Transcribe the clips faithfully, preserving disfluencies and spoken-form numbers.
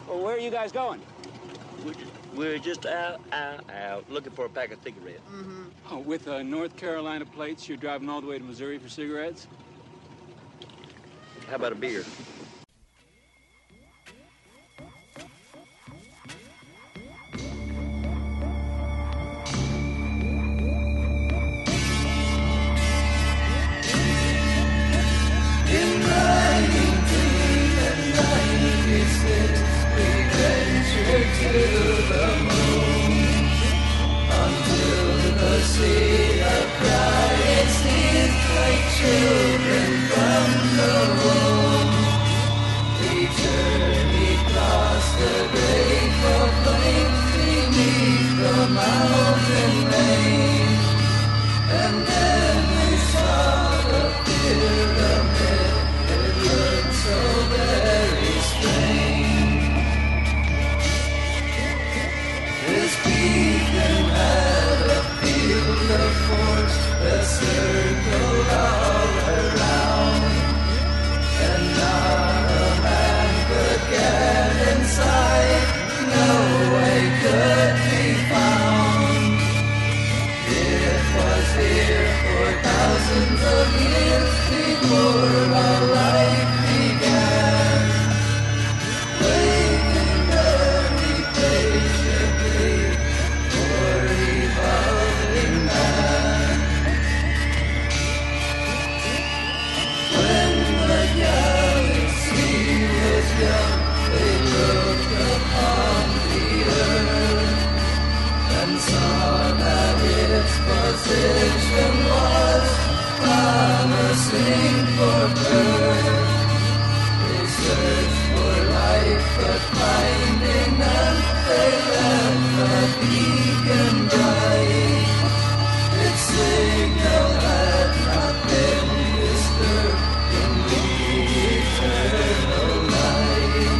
Well, where are you guys going? We're just, we're just out, out, out, looking for a pack of cigarettes. Mm-hmm. Oh, with uh, North Carolina plates, you're driving all the way to Missouri for cigarettes? How about a beer? To the moon until the sea of Christ is like children from the womb. We journeyed across the great plain beneath the mountain range, and then we saw the pyramid. It looked so very strange. This beacon had a field of force that circled all around, and not a man could get inside, no way could be found. It was here for thousands of years before our life began, waiting very patiently for evolving man. When the galaxy was young, they looked upon the earth and saw that its position was promising for birth. They searched for life, but finding none, they left the beacon bright. Its signal had not been disturbed in the eternal night.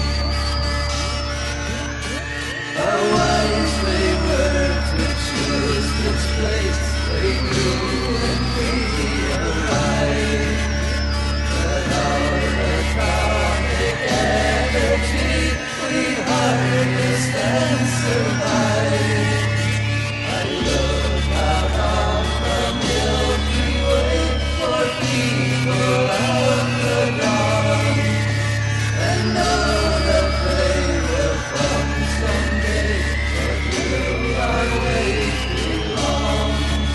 How wise they were to choose this place. They knew when we arrived that our atomic energy we'd harnessed and survived. I look out on the Milky Way for people of the dawn, and know that they will come someday, but will our wait be long?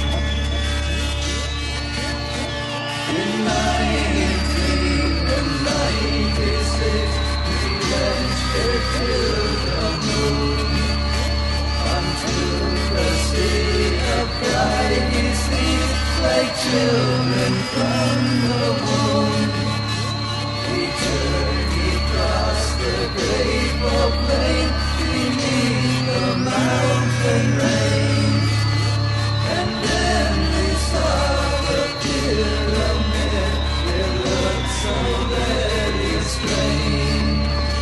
In nineteen ninety-six, we ventured to the moon, unto the sea of Crises, like children from the womb. We journeyed across the great plain beneath the mountain range, and then we saw the pyramid. It looked so very strange.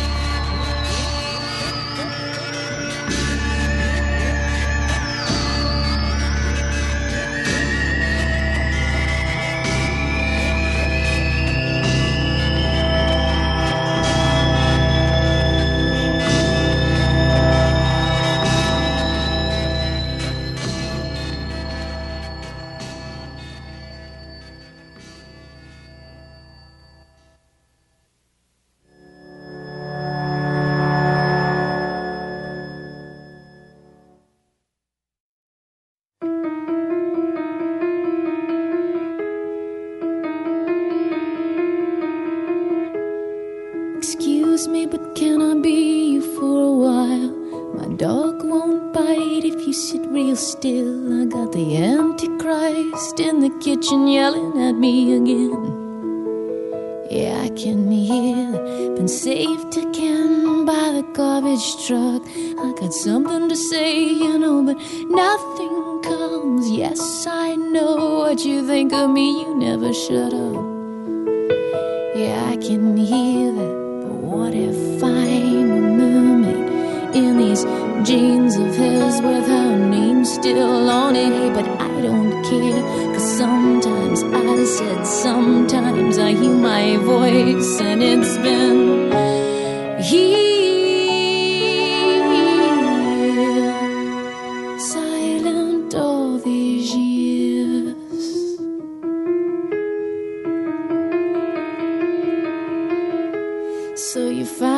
Excuse me, but can I be you for a while? My dog won't bite if you sit real still. I got the Antichrist in the kitchen yelling at me again. Yeah, I can hear, been saved again by the garbage truck. I got something to say, you know, but nothing comes. Yes, I know what you think of me, you never shut up. Yeah, I can hear that. What if I'm a mermaid in these jeans of his with her name still on it? Hey, but I don't care, cause sometimes I said sometimes I hear my voice and it's been here.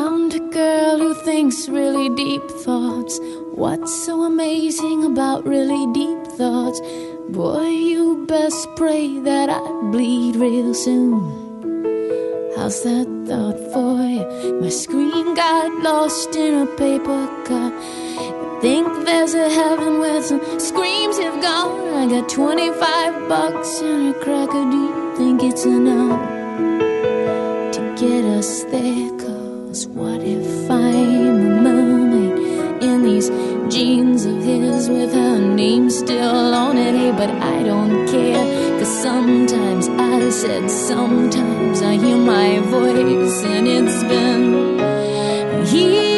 found a girl who thinks really deep thoughts. What's so amazing about really deep thoughts? Boy, you best pray that I bleed real soon. How's that thought for you? My screen got lost in a paper cup. Think there's a heaven where some screams have gone. I got twenty-five bucks and a cracker. Do you think it's enough to get us there? Cause what if I'm a mermaid in these jeans of his with her name still on it? Hey, but I don't care, cause sometimes I said sometimes I hear my voice and it's been here.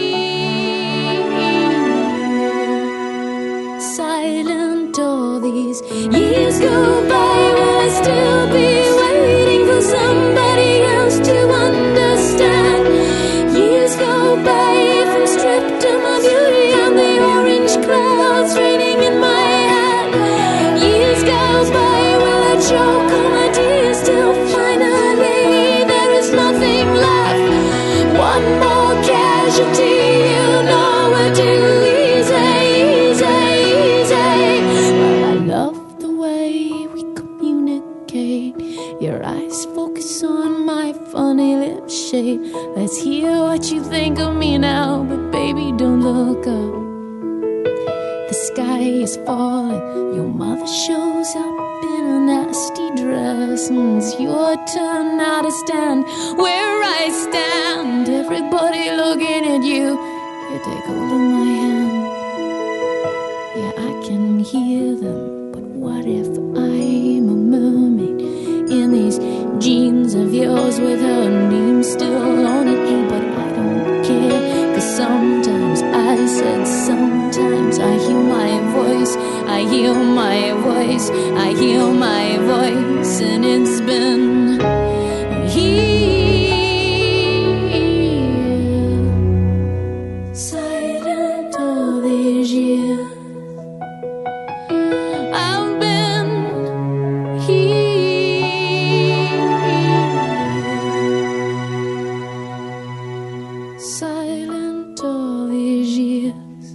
Silent all these years go by, will I still be waiting for somebody else to understand? Years go by if I'm stripped of my beauty and the orange clouds raining in my hat. Years go by, will I choke on my tears till finally there is nothing left? One more casualty, you know we're too easy, easy, easy. Well, I love the way we communicate. Your eyes focus on my funny lip shape. Let's hear what you think of me now, but baby, don't look up. The sky is falling, your mother shows up in a nasty dress, and it's your turn now to stand where I stand. Everybody looking at you. You take hold of my hand. Yeah, I can hear them, but what if I'm a mermaid in these jeans of yours with her name still on it? Hey, but I don't care, cause sometimes I said sometimes I hear my voice, I hear my voice, I hear my voice, and it's been here. Silent all these years, I've been here. Silent all these years,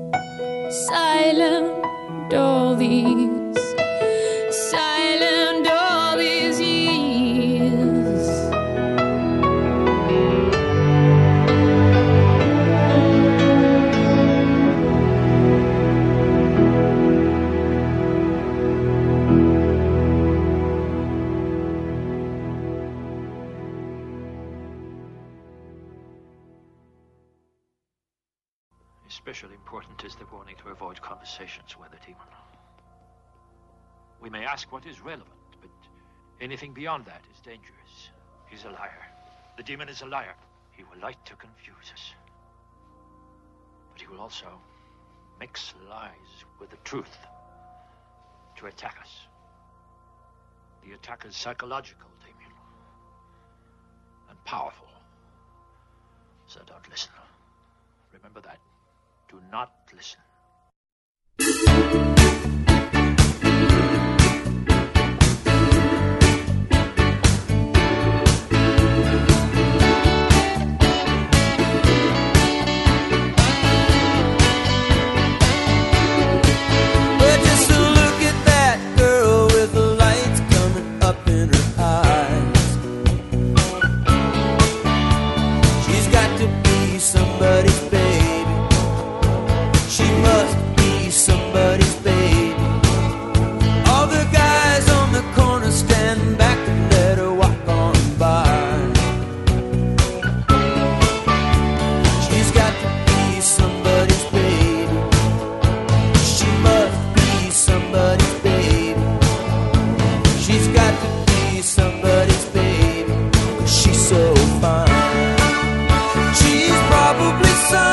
silent all these, silent all these years. Especially important is the warning to avoid conversations with the demon. We may ask what is relevant, but anything beyond that is dangerous. He's a liar. The demon is a liar. He will like to confuse us. But he will also mix lies with the truth to attack us. The attack is psychological, Damien, and powerful. So don't listen. Remember that. Do not listen. But just to look at that girl with the lights coming up in her eyes. She's got to be somebody's baby. She must be somebody's baby. All the guys on the corner stand back and let her walk on by. She's got to be somebody's baby. She must be somebody's baby. She's got to be somebody's baby. She's so fine. She's probably some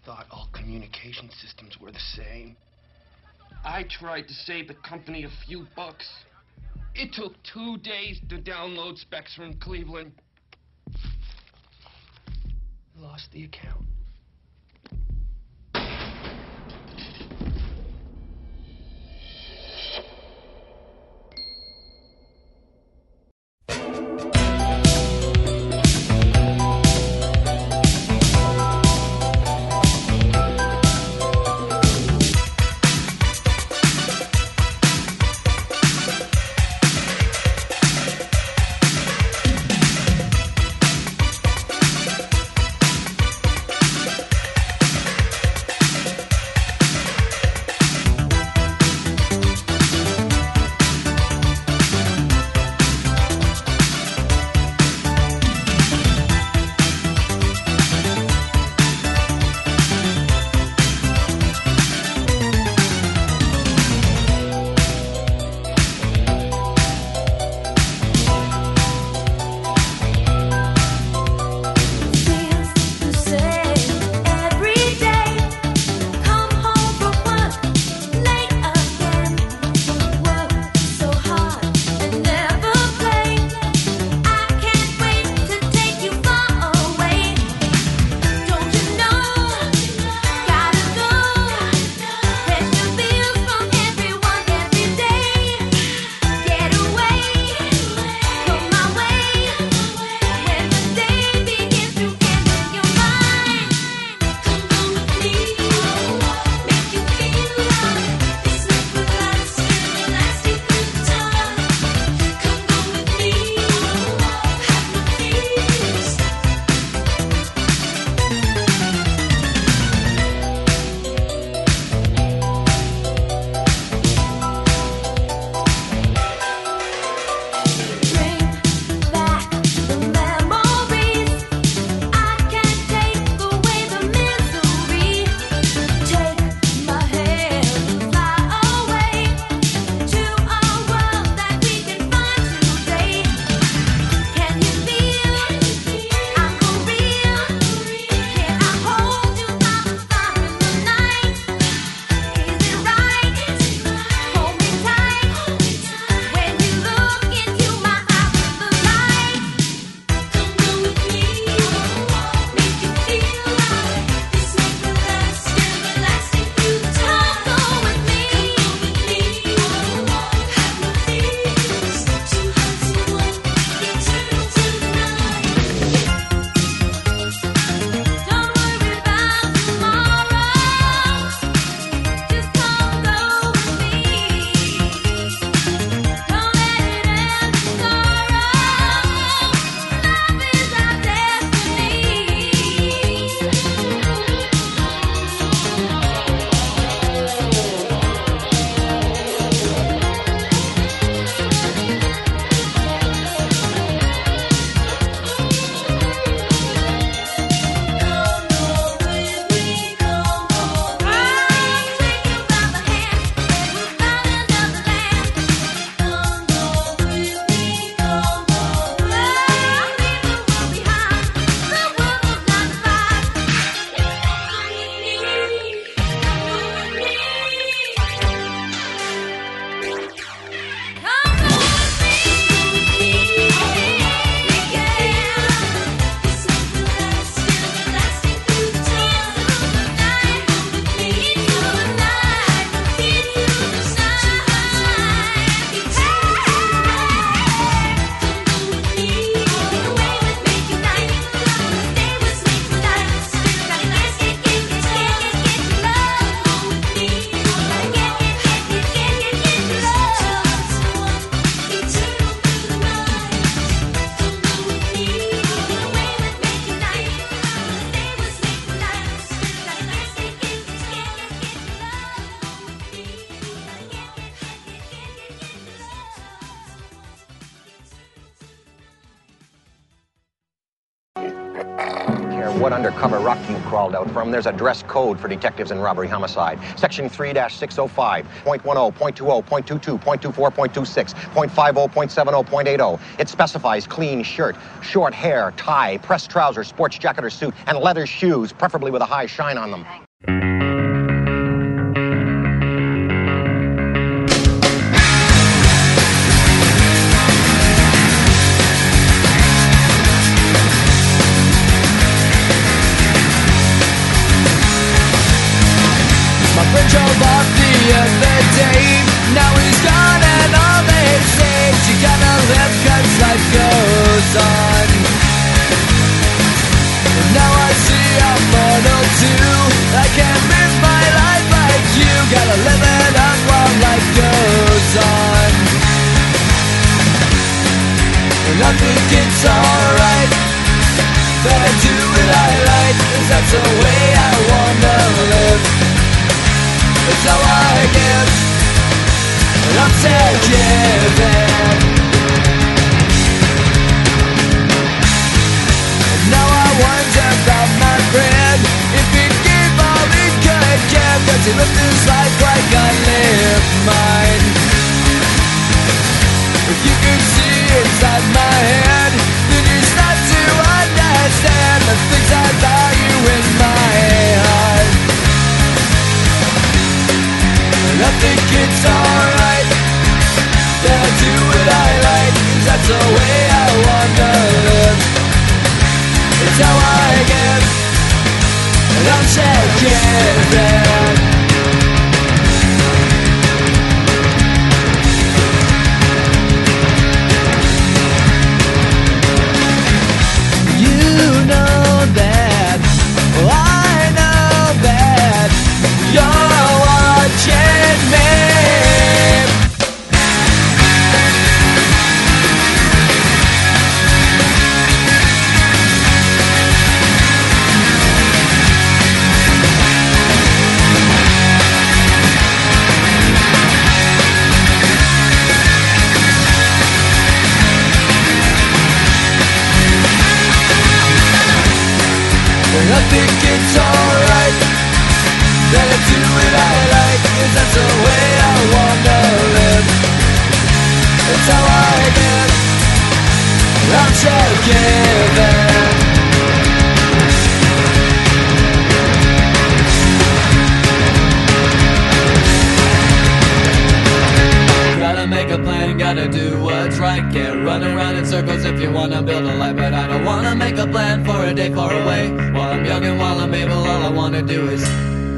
thought all communication systems were the same. I tried to save the company a few bucks. It took two days to download specs from Cleveland. Lost the account. what undercover rock you crawled out from, there's a dress code for detectives in robbery homicide. Section three dash six oh five, point ten, point twenty, point twenty-two, point twenty-four, point twenty-six, point fifty, point seventy, point eighty. It specifies clean shirt, short hair, tie, pressed trousers, sports jacket or suit, and leather shoes, preferably with a high shine on them. My friend drove off the other day. Now he's gone and all they say is you gotta live cause life goes on. And now I see I'm mortal too. I can't live my life like you. Gotta live it up while life goes on. And I think it's alright that I do what I like, cause that's the way I wanna live. It's how I give, and I'm still giving. And now I wonder about my friend, if he gave all he could give, cause he lived his life like I lived mine. If you could see inside my head, then you start to understand the things I value in my heart. And I think it's alright that I do what I like, cause that's the way I wanna live. It's how I give, and I'm still giving. You know that, well, I know that you're watching me. And I think it's alright that I do what I like, cause that's the way I wanna live. It's how I give, I'm still giving. Gotta make a plan, gotta do what's right. Can't run around in circles if you wanna build a life. But I don't wanna make a plan for a day far away. While I'm young and while I'm able, all I wanna do is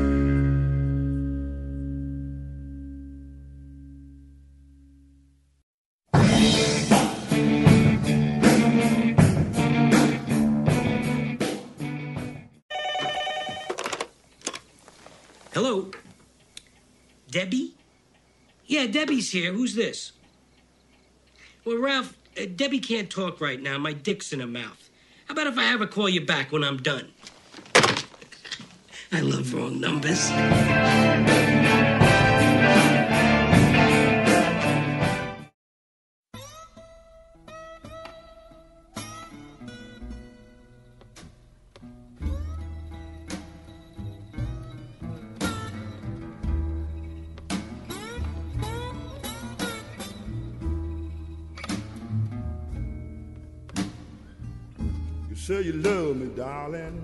Hello? Debbie? Yeah, Debbie's here. Who's this? Well, Ralph, uh, Debbie can't talk right now. My dick's in her mouth. How about if I have her call you back when I'm done? I love wrong numbers. Say you love me, darling.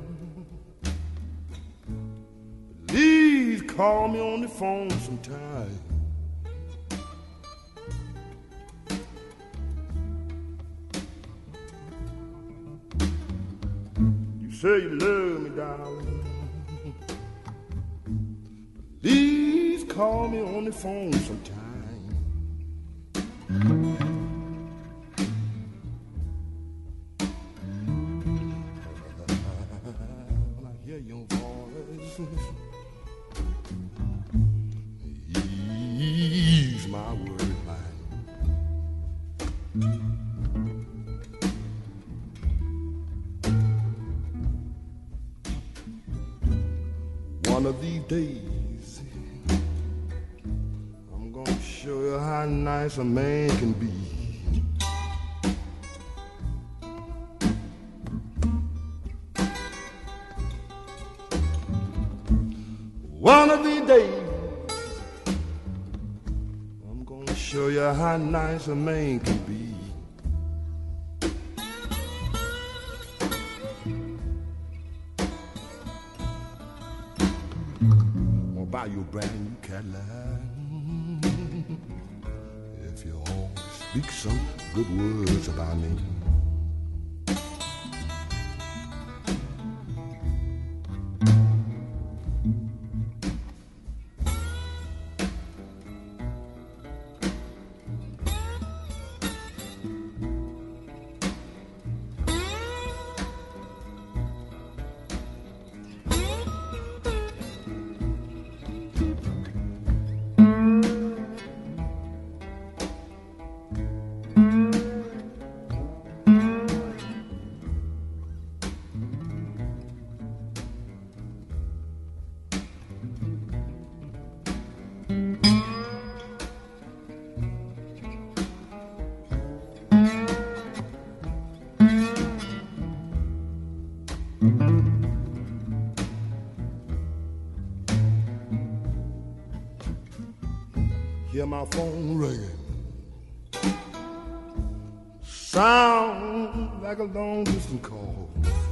Please call me on the phone sometime. You say you love me, darling. Please call me on the phone sometime. Ease my word line. One of these days, I'm gonna show you how nice a man can be. show you how nice a man can be. I'll buy you a brand new Cadillac if you all speak some good words about me. Hear my phone ringing, sound like a long distance call.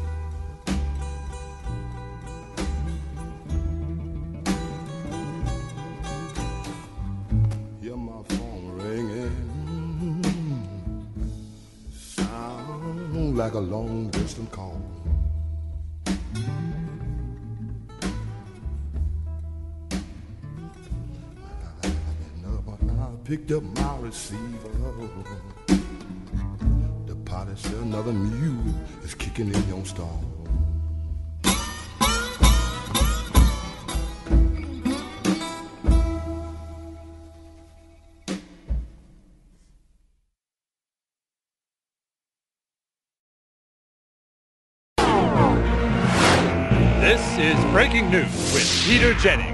Hear my phone ringing, sound like a long distance call. Picked up my receiver. The party said another mule is kicking in your stall. This is Breaking News with Peter Jennings.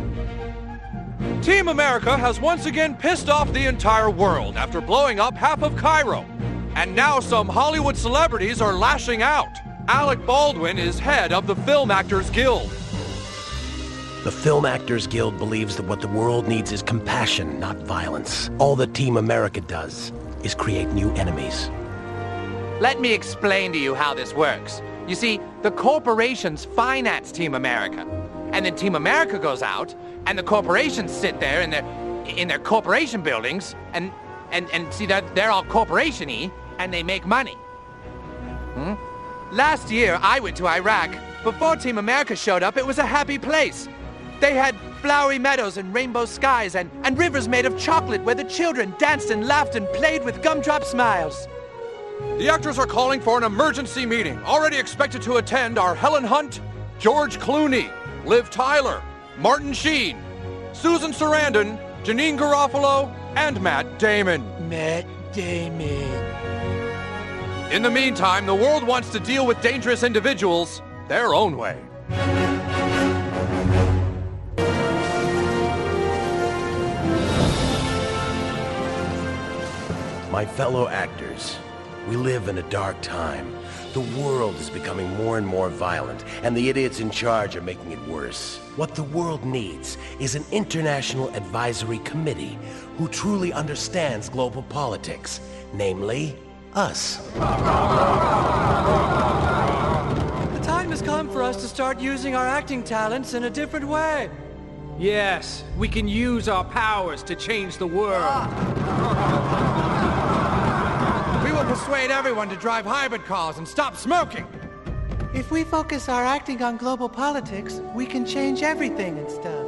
Team America has once again pissed off the entire world after blowing up half of Cairo. And now some Hollywood celebrities are lashing out. Alec Baldwin is head of the Film Actors Guild. The Film Actors Guild believes that what the world needs is compassion, not violence. All that Team America does is create new enemies. Let me explain to you how this works. You see, the corporations finance Team America. And then Team America goes out, and the corporations sit there in their in their corporation buildings, and and and see that they're all corporation-y, and they make money. Hmm? Last year, I went to Iraq. Before Team America showed up, it was a happy place. They had flowery meadows and rainbow skies, and and rivers made of chocolate where the children danced and laughed and played with gumdrop smiles. The actors are calling for an emergency meeting. Already expected to attend are Helen Hunt, George Clooney, Liv Tyler, Martin Sheen, Susan Sarandon, Janine Garofalo, and Matt Damon. Matt Damon. In the meantime, the world wants to deal with dangerous individuals their own way. My fellow actors, we live in a dark time. The world is becoming more and more violent, and the idiots in charge are making it worse. What the world needs is an international advisory committee who truly understands global politics, namely, us. The time has come for us to start using our acting talents in a different way. Yes, we can use our powers to change the world. We will persuade everyone to drive hybrid cars and stop smoking. If we focus our acting on global politics, we can change everything and stuff.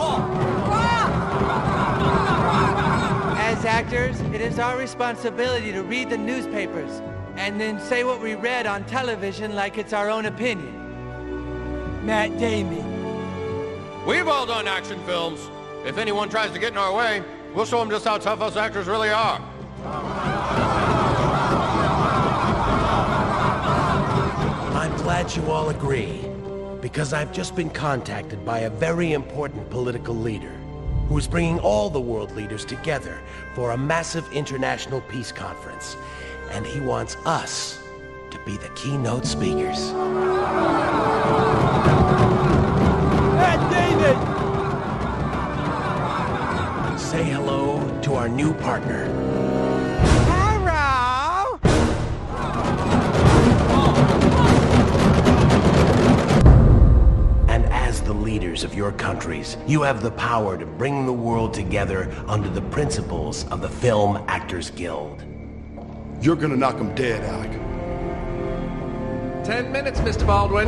As actors, it is our responsibility to read the newspapers and then say what we read on television like it's our own opinion. Matt Damon. We've all done action films. If anyone tries to get in our way, we'll show them just how tough us actors really are. I'm glad you all agree, because I've just been contacted by a very important political leader who is bringing all the world leaders together for a massive international peace conference, and he wants us to be the keynote speakers. Matt Damon! say hello to our new partner. Hello! And as the leaders of your countries, you have the power to bring the world together under the principles of the Film Actors Guild. You're gonna knock him dead, Alec. Ten minutes, Mister Baldwin.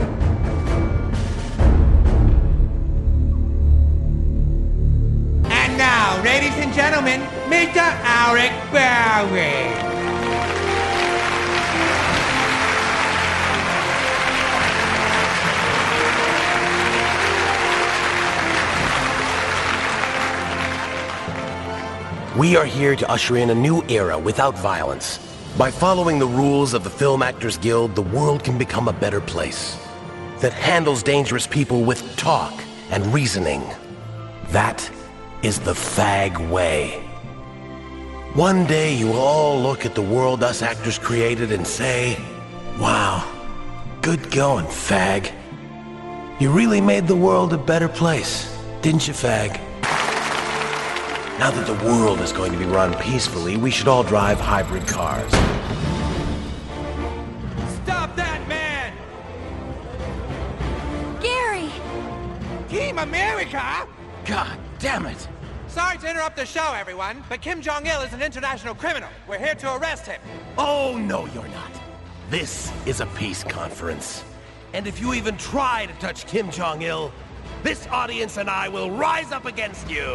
And now, ladies and gentlemen, Mister Alec Baldwin. We are here to usher in a new era without violence. By following the rules of the Film Actors Guild, the world can become a better place that handles dangerous people with talk and reasoning. That is the fag way. One day you will all look at the world us actors created and say, wow, good going, fag. You really made the world a better place, didn't you, fag? Now that the world is going to be run peacefully, we should all drive hybrid cars. Stop that man! Gary! Team America? God damn it! Sorry to interrupt the show, everyone, but Kim Jong-il is an international criminal. We're here to arrest him. Oh, no, you're not. This is a peace conference. And if you even try to touch Kim Jong-il, this audience and I will rise up against you.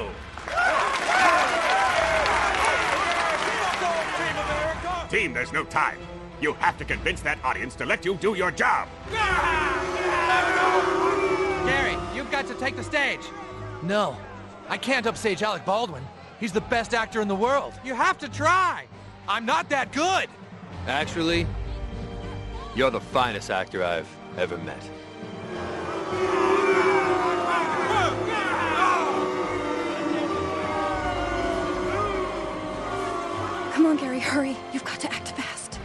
Team, there's no time. You have to convince that audience to let you do your job. Gary, you've got to take the stage. No, I can't upstage Alec Baldwin. He's the best actor in the world. You have to try. I'm not that good. Actually, you're the finest actor I've ever met. Come on, Gary, hurry. You've got to act fast.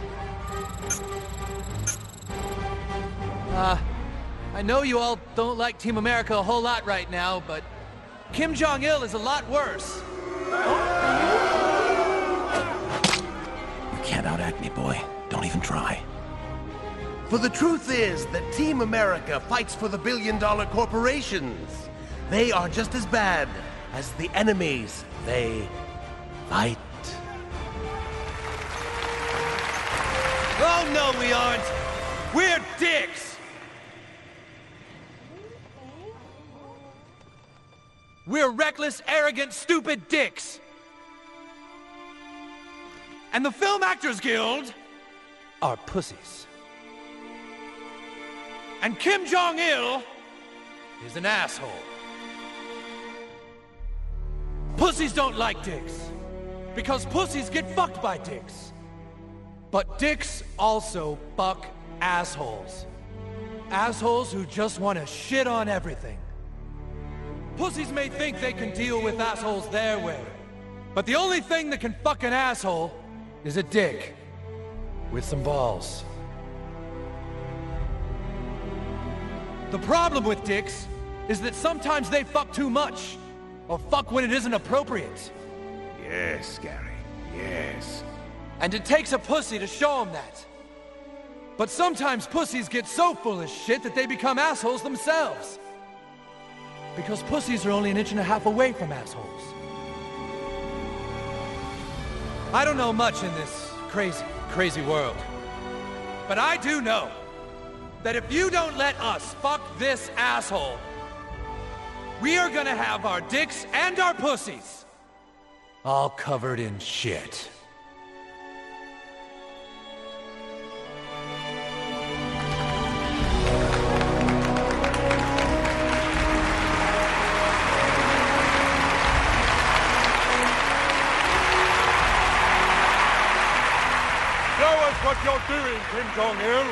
Uh, I know you all don't like Team America a whole lot right now, but Kim Jong-il is a lot worse. You can't outact me, boy. Don't even try. For the truth is that Team America fights for the billion-dollar corporations. They are just as bad as the enemies they fight. Oh, no, we aren't. We're dicks. We're reckless, arrogant, stupid dicks. And the Film Actors Guild are pussies. And Kim Jong-il is an asshole. Pussies don't like dicks, because pussies get fucked by dicks. But dicks also fuck assholes. Assholes who just want to shit on everything. Pussies may think they can deal with assholes their way, but the only thing that can fuck an asshole is a dick with some balls. The problem with dicks is that sometimes they fuck too much, or fuck when it isn't appropriate. Yes, Gary, yes. And it takes a pussy to show them that. But sometimes pussies get so full of shit that they become assholes themselves. Because pussies are only an inch and a half away from assholes. I don't know much in this crazy, crazy world. But I do know that if you don't let us fuck this asshole, we are gonna have our dicks and our pussies all covered in shit. What you're doing, Kim Jong-il?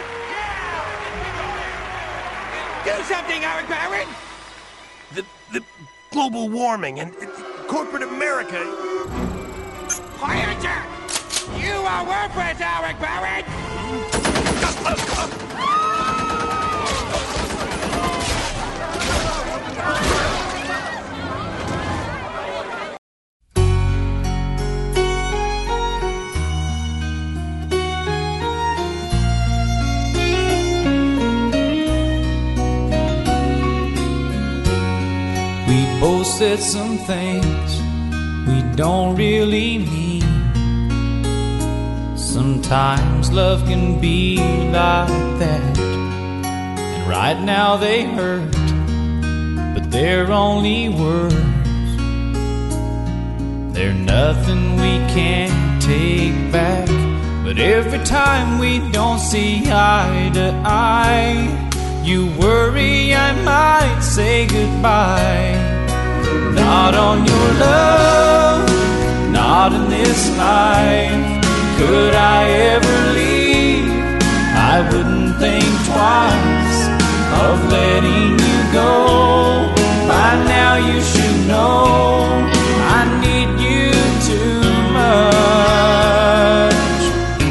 Do something, Alec Baldwin! The, the global warming and uh, corporate America. Quiet! You are worthless, Alec Baldwin! said some things we don't really mean. Sometimes love can be like that, and right now they hurt, but they're only words. They're nothing we can't take back, but every time we don't see eye to eye, you worry I might say goodbye. Not on your love, not in this life. Could I ever leave? I wouldn't think twice of letting you go. By now you should know I need you too much.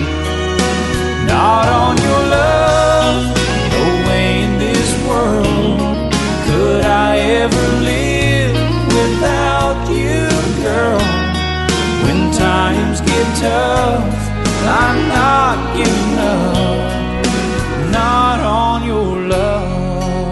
Not on your love, no way in this world could I ever live without you, girl. When times get tough, I'm not giving up, not on your love.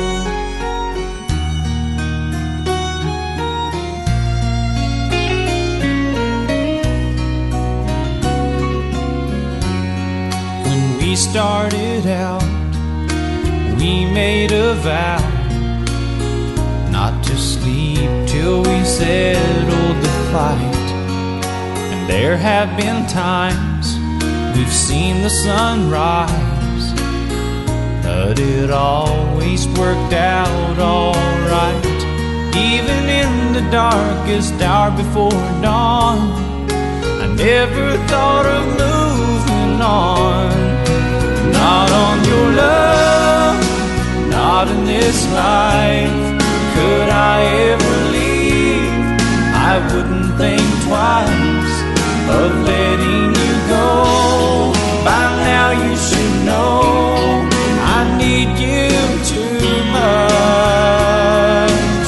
When we started out, we made a vow not to sleep till we settled the fight. There have been times we've seen the sun rise, but it always worked out alright. Even in the darkest hour before dawn, I never thought of moving on. Not on your love, not in this life. Could I ever leave? I wouldn't think twice of letting you go. By now you should know I need you too much.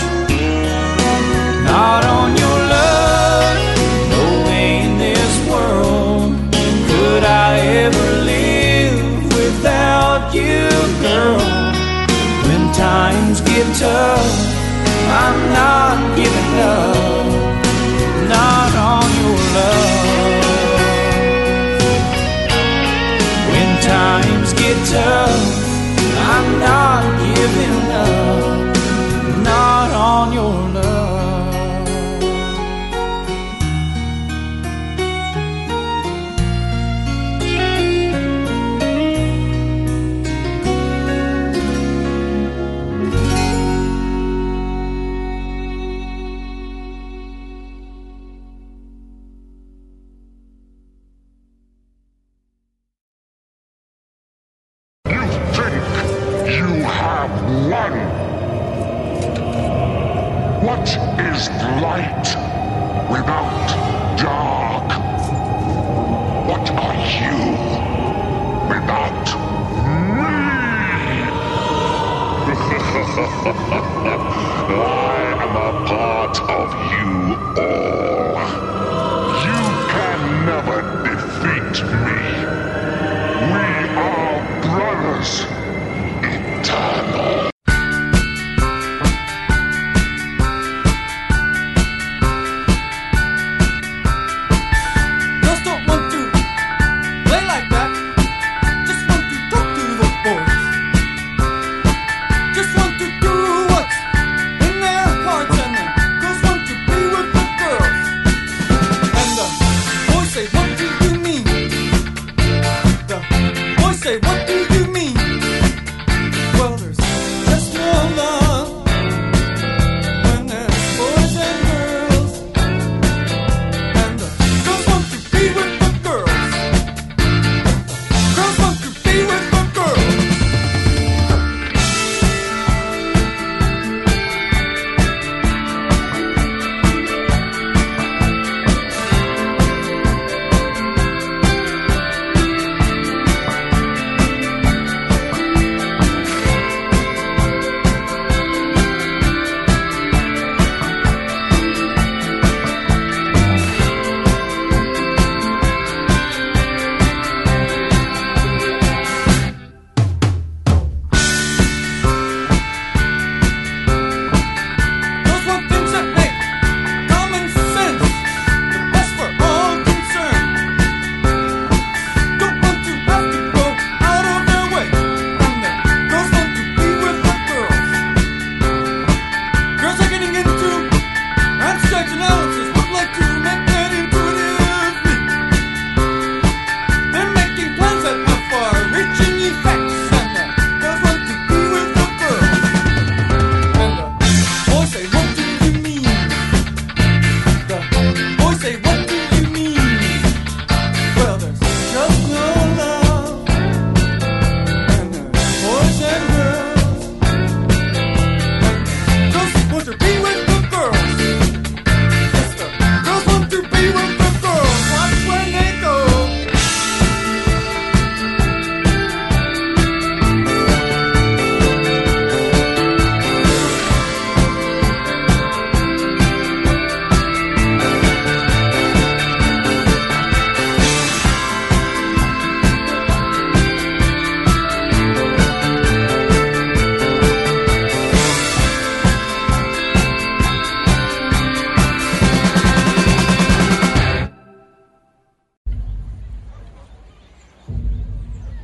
Not on your love, no way in this world could I ever live without you, girl. When times get tough, I'm not giving up, not on your love. When times get tough, I'm not giving up, not on your love. What is light without dark? What are you without me? I am a part of you all. You can never defeat me. We are brothers, eternal. Just want to do what's in their hearts, and then just want to be with the girl.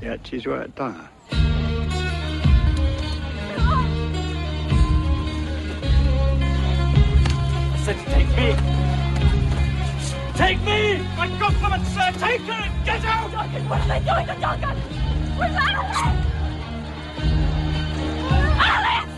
Yeah, she's right there. I said take me! Take me! My compliments, sir! Take her! Get out! Duncan, what are they doing to Duncan? Where's Alice? Alice!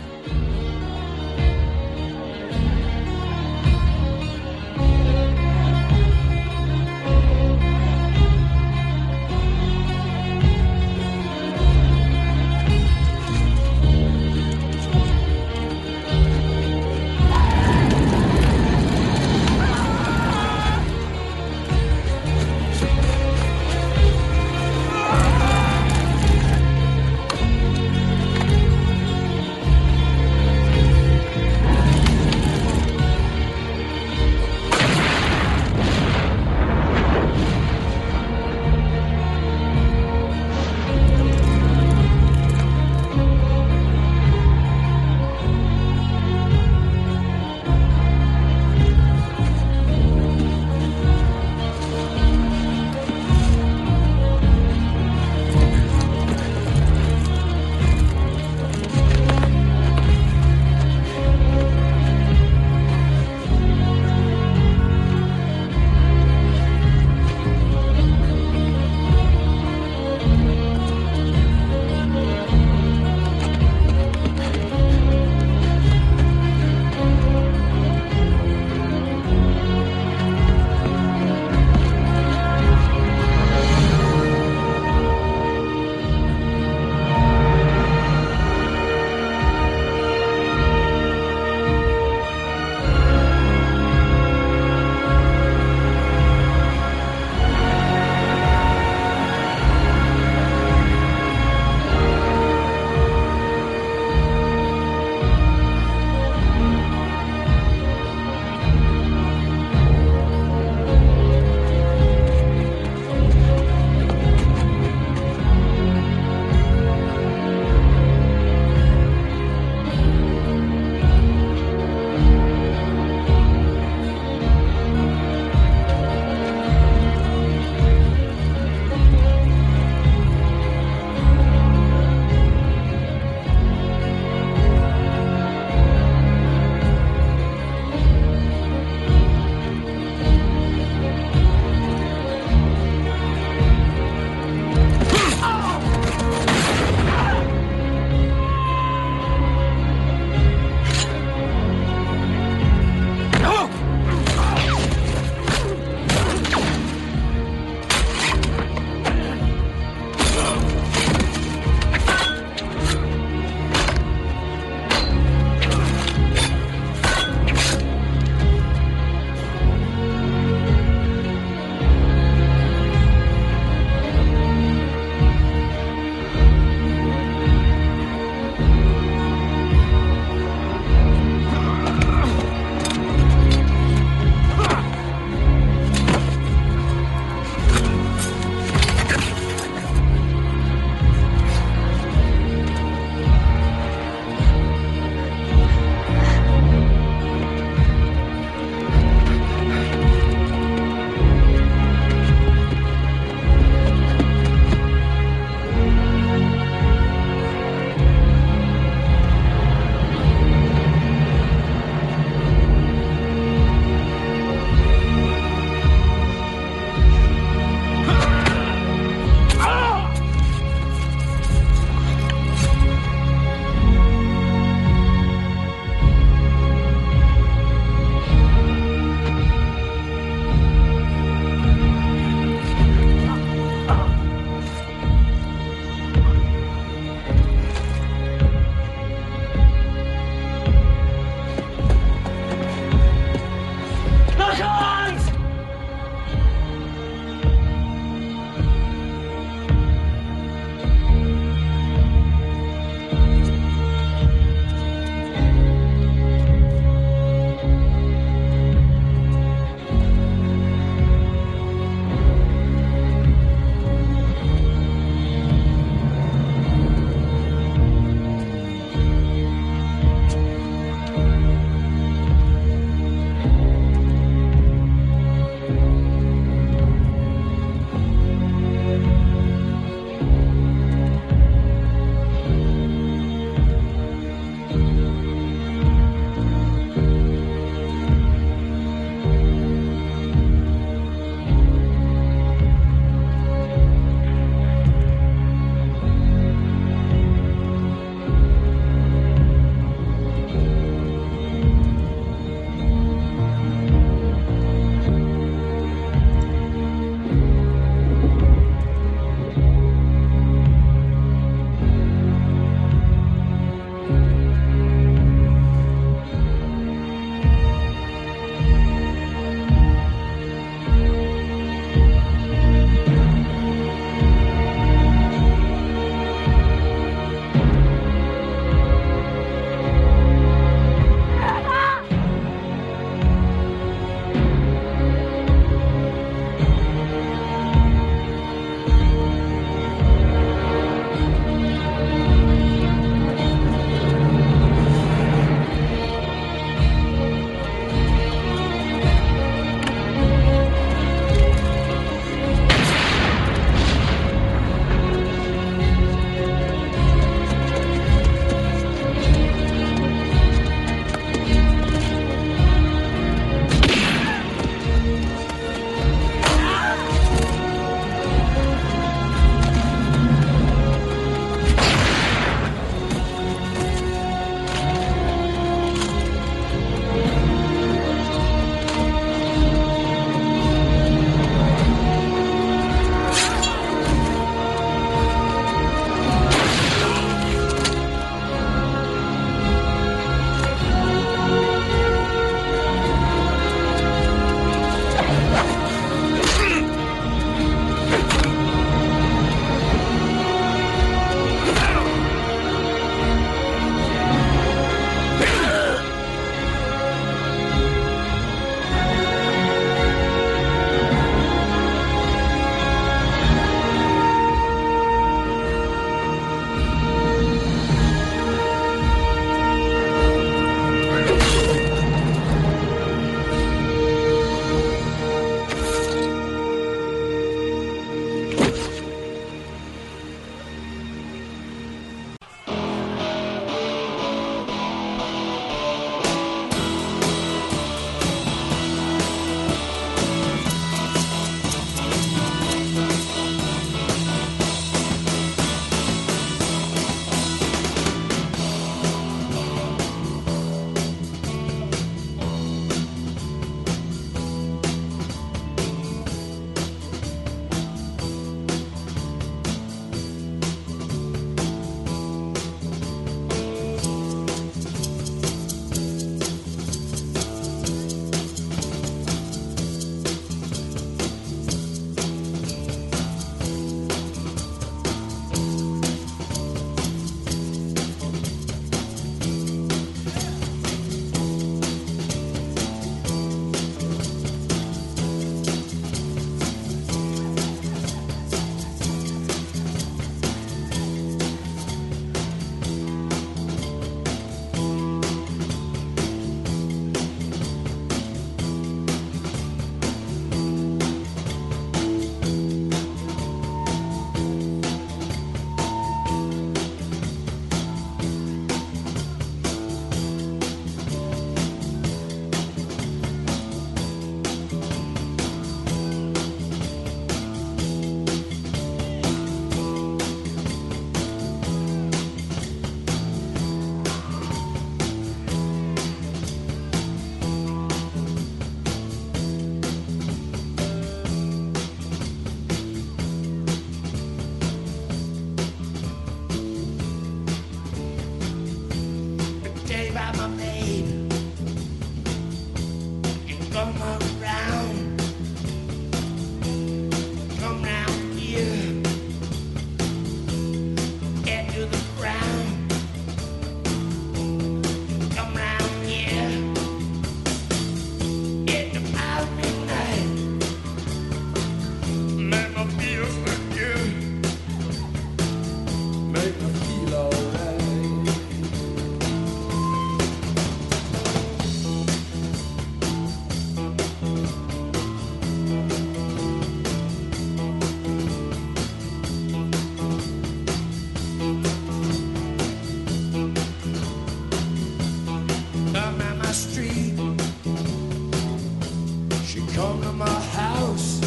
Come to my house,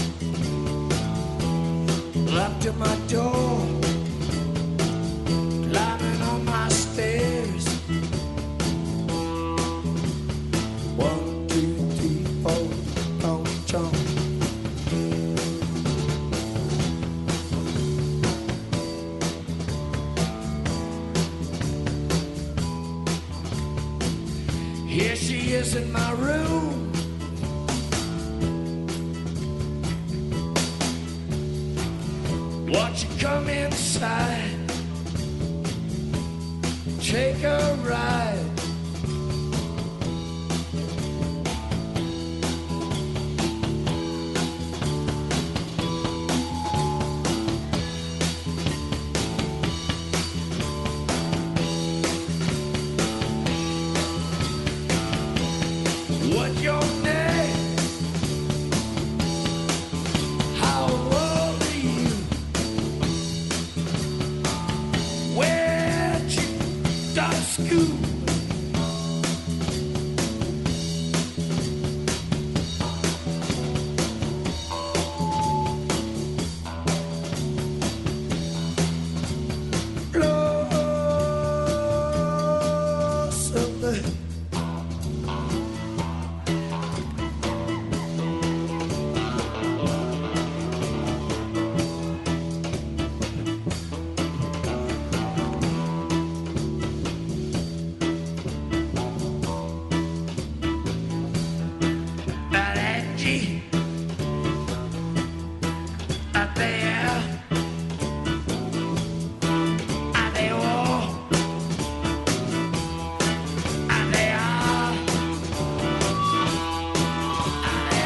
locked at my door, climbing on my stairs. One, two, three, four, chomp, chomp. Here she is in my room. Won't you come inside? Take a ride. What's your name? How old are you? Where'd you go to school? Blossom. That Angie out there, and they all, and they are, and they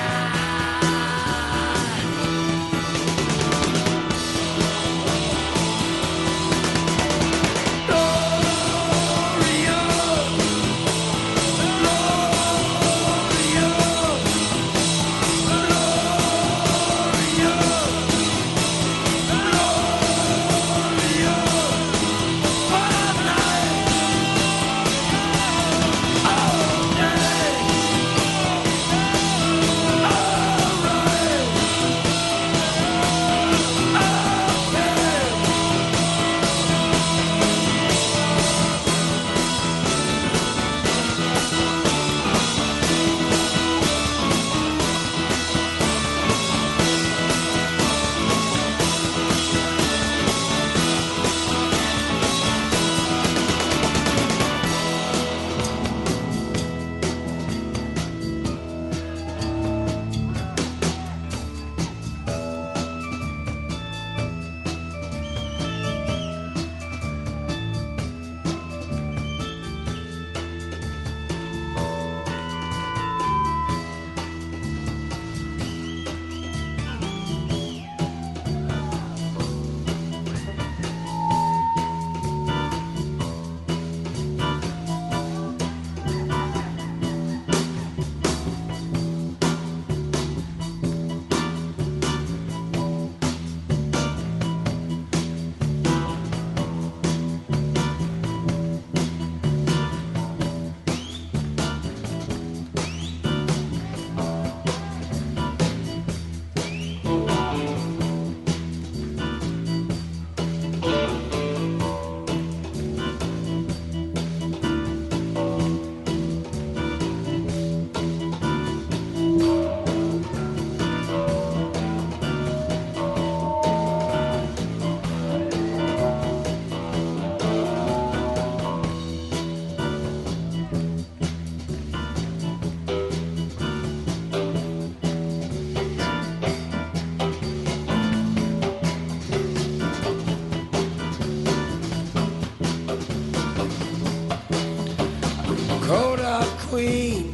Coda Queen,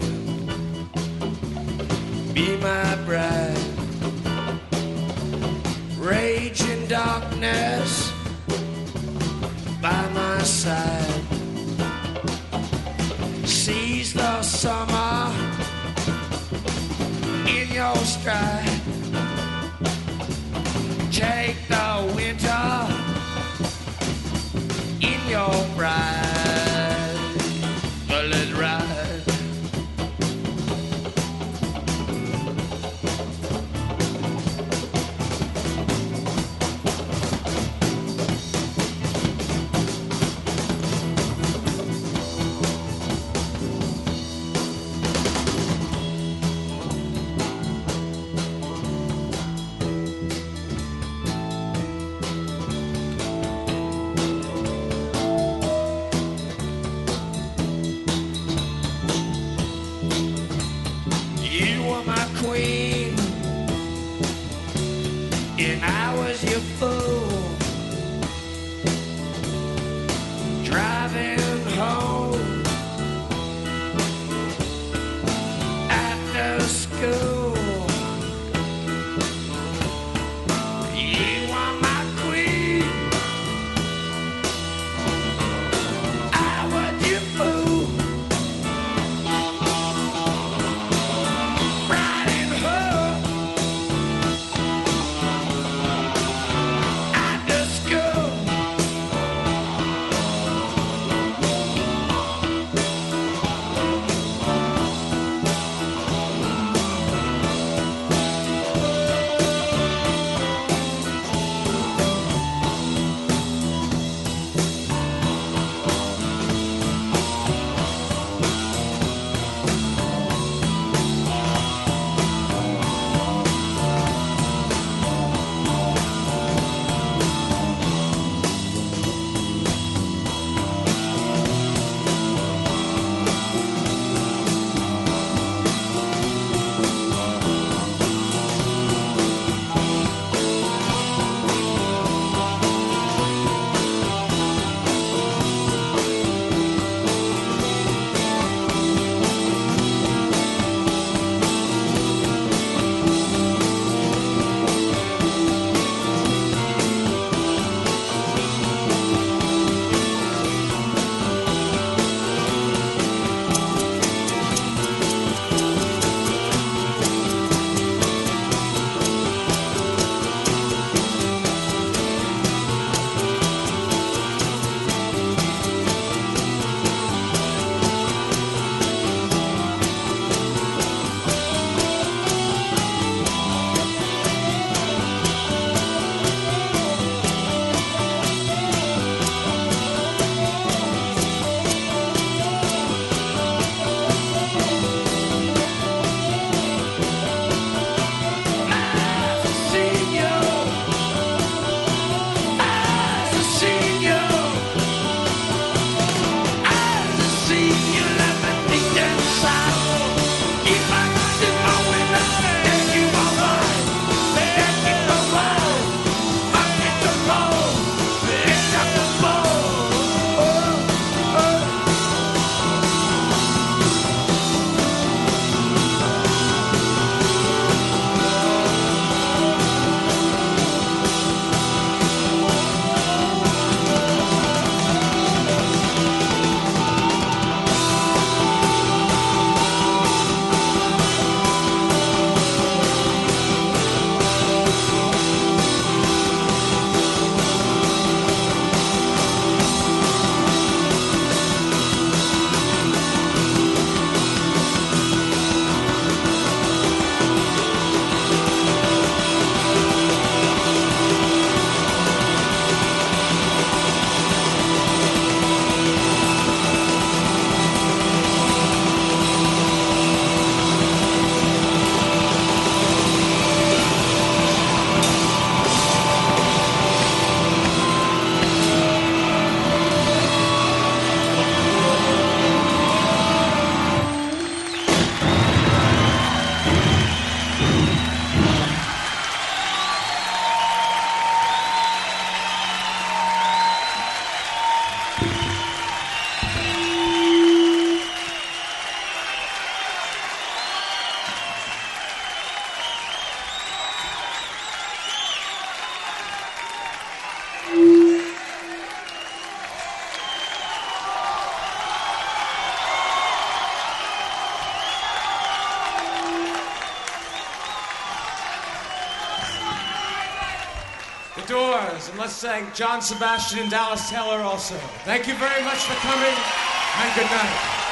be my bride. Rage in darkness by my side. Seize the summer in your stride. Take the winter in your pride. Well, let's ride. The Doors, and let's thank John Sebastian and Dallas Taylor also. Thank you very much for coming, and good night.